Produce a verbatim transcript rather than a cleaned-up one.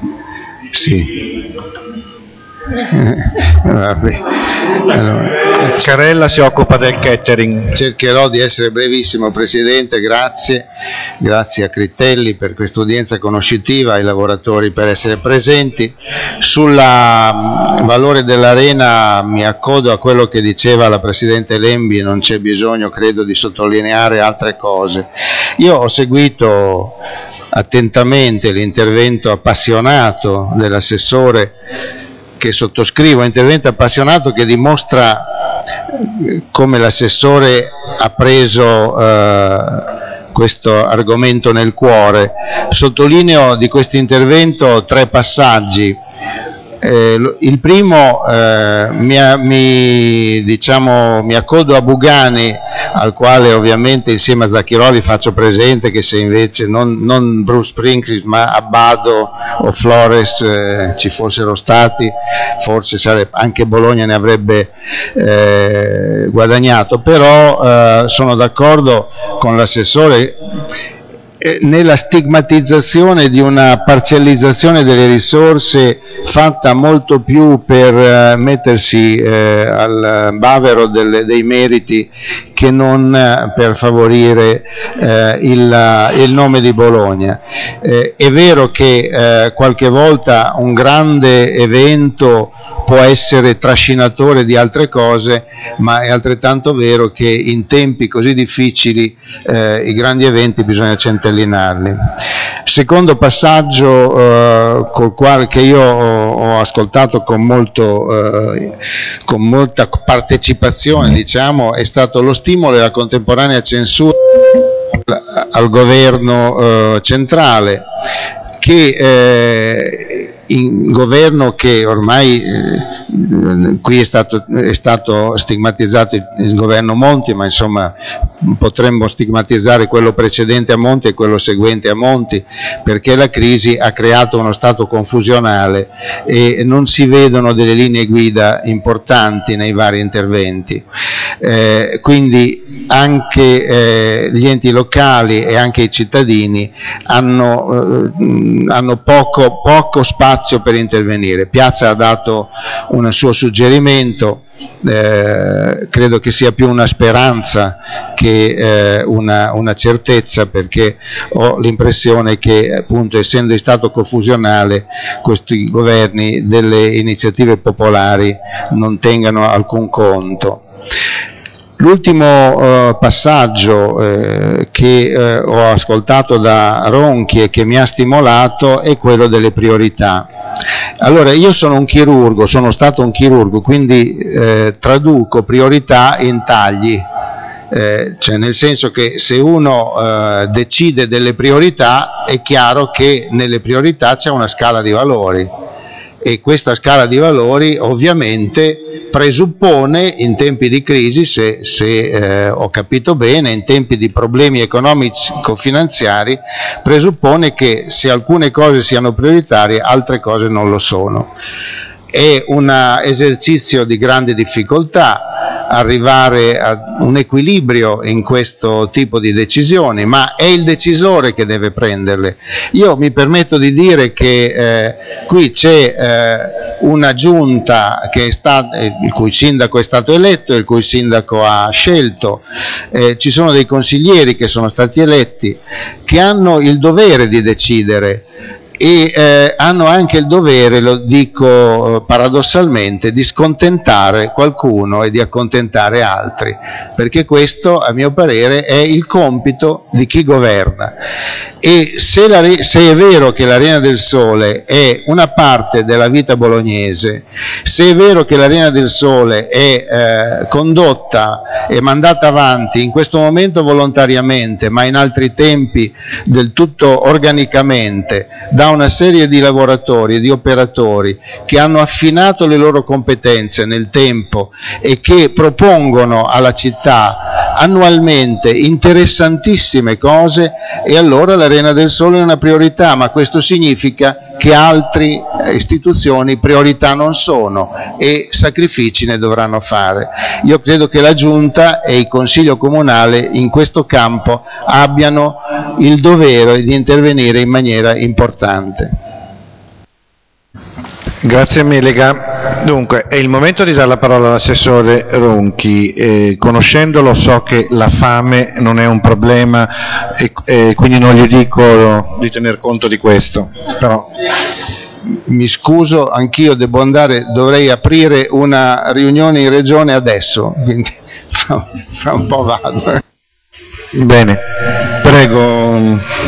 Sì. Allora, Carella si occupa del catering. Cercherò di essere brevissimo, Presidente, grazie. Grazie a Critelli per questa udienza conoscitiva, ai lavoratori per essere presenti. Sul valore dell'arena mi accodo a quello che diceva la Presidente Lembi, non c'è bisogno, credo, di sottolineare altre cose. Io ho seguito attentamente l'intervento appassionato dell'assessore, che sottoscrivo, intervento appassionato che dimostra come l'assessore ha preso eh, questo argomento nel cuore. Sottolineo di questo intervento tre passaggi. Eh, il primo, eh, mi, mi, diciamo, mi accodo a Bugani, al quale ovviamente insieme a Zacchiroli faccio presente che se invece non, non Bruce Springsteen ma Abbado o Flores eh, ci fossero stati, forse sarebbe, anche Bologna ne avrebbe eh, guadagnato, però eh, sono d'accordo con l'assessore nella stigmatizzazione di una parcellizzazione delle risorse fatta molto più per eh, mettersi eh, al bavero delle, dei meriti che non eh, per favorire eh, il, il nome di Bologna. Eh, è vero che eh, qualche volta un grande evento può essere trascinatore di altre cose, ma è altrettanto vero che in tempi così difficili eh, i grandi eventi bisogna centellinarli. Secondo passaggio eh, col quale che io ho, ho ascoltato con, molto, eh, con molta partecipazione, diciamo, è stato lo stimolo e la contemporanea censura al governo eh, centrale, che eh, in governo che ormai eh, qui è stato, è stato stigmatizzato il, il governo Monti, ma insomma potremmo stigmatizzare quello precedente a Monti e quello seguente a Monti, perché la crisi ha creato uno stato confusionale e non si vedono delle linee guida importanti nei vari interventi. Eh, quindi anche eh, gli enti locali e anche i cittadini hanno, eh, hanno poco, poco spazio per intervenire. Piazza ha dato un suo suggerimento, eh, credo che sia più una speranza che eh, una, una certezza, perché ho l'impressione che, appunto, essendo in stato confusionale, questi governi delle iniziative popolari non tengano alcun conto. L'ultimo eh, passaggio eh, che eh, ho ascoltato da Ronchi e che mi ha stimolato è quello delle priorità. Allora, io sono un chirurgo, sono stato un chirurgo, quindi eh, traduco priorità in tagli, eh, cioè nel senso che se uno eh, decide delle priorità è chiaro che nelle priorità c'è una scala di valori, e questa scala di valori ovviamente presuppone, in tempi di crisi, se, se eh, ho capito bene, in tempi di problemi economico-finanziari, presuppone che se alcune cose siano prioritarie, altre cose non lo sono. È un esercizio di grande difficoltà arrivare a un equilibrio in questo tipo di decisioni, ma è il decisore che deve prenderle. Io mi permetto di dire che eh, qui c'è eh, una giunta che è stata, il cui sindaco è stato eletto, il cui sindaco ha scelto, eh, ci sono dei consiglieri che sono stati eletti, che hanno il dovere di decidere, e eh, hanno anche il dovere, lo dico paradossalmente, di scontentare qualcuno e di accontentare altri, perché questo, a mio parere, è il compito di chi governa. E se, la, se è vero che l'Arena del Sole è una parte della vita bolognese, se è vero che l'Arena del Sole è eh, condotta e mandata avanti in questo momento volontariamente, ma in altri tempi del tutto organicamente, da una serie di lavoratori e di operatori che hanno affinato le loro competenze nel tempo e che propongono alla città annualmente interessantissime cose, e allora l'Arena del Sole è una priorità, ma questo significa che altre istituzioni priorità non sono e sacrifici ne dovranno fare. Io credo che la Giunta e il Consiglio Comunale in questo campo abbiano il dovere di intervenire in maniera importante. Grazie Melega. Dunque, è il momento di dare la parola all'assessore Ronchi. Eh, conoscendolo so che la fame non è un problema e, e quindi non gli dico di tener conto di questo. Però... Mi scuso, anch'io devo andare, dovrei aprire una riunione in regione adesso, quindi fra, fra un po' vado. Bene, prego.